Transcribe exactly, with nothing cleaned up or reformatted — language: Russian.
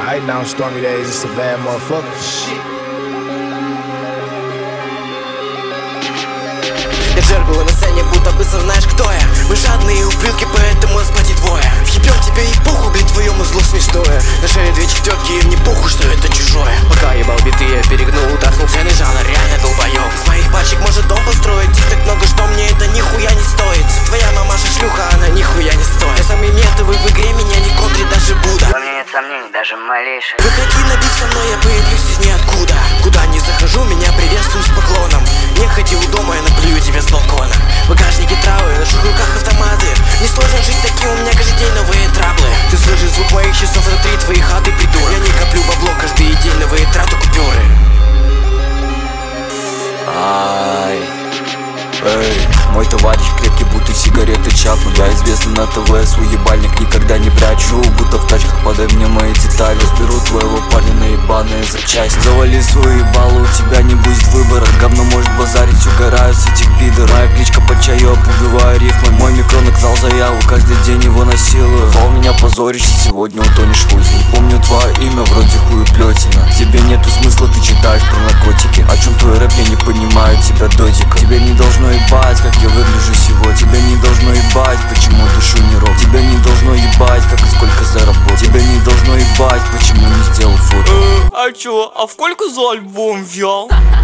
Right now, stormy days, it's a bad motherfucker. Shit. Я джергую на сцене, будто бы сам знаешь, кто я. Мы жадные ублюдки, поэтому нас платит двое. Въебем тебя и похуй, блин, твоему зло смешное. На шее две четверки, и мне похуй, что это чужое. Пока ебал биты, я перегнул, ударнул цены жанр, реально долбоёб. С моих пачек может дом построить, их так много, что мне это нихуя не стоит. Твоя мамаша шлюха, она нихуя не стоит. Я самый метовый в игре, меня не контрит даже Будда. У меня нет сомнений, даже малейших. Выходи на бит со мной, я появлюсь из ниоткуда. Куда не захожу, меня приветствуют с поклоном. Не ходи у дома, я наплюю тебя с балкона. В багажнике травы, на в руках автоматы. Несложно жить таким, у меня каждый день новые траблы. Ты слышишь звук моих часов внутри твоей хаты, придурок. Я не коплю бабло, каждый день новые траты, купюры. Ай, эй, мой товарищ крепкий, будто сигареты чапнут. Я известный на ТВ, свой ебальник никогда не прячу. Будто в тачках, подай мне мои детали. Сберу твоего парня на ебаные запчасти. Завали свою ебалу, у тебя не будет выбора. Говно может базарить, угораю с этих пидор. Моя кличка по чаю, убиваю рифмы. Мой микро накнал заяву, каждый день его насилую. Пол меня позоришься, сегодня утонешь в лузе. Не помню твое имя, вроде хуеплетина. Тебе нету смысла, ты читаешь про наркотики. О чем твой рэп, я не понимаю тебя додика. Тебе не должно ебать, как я выгляжу всего. Тебя не должно ебать, почему душу не роб. Тебя не должно ебать, как и сколько заработал. Тебя не должно ебать, почему не сделал фото. А чё, а в сколько за альбом взял?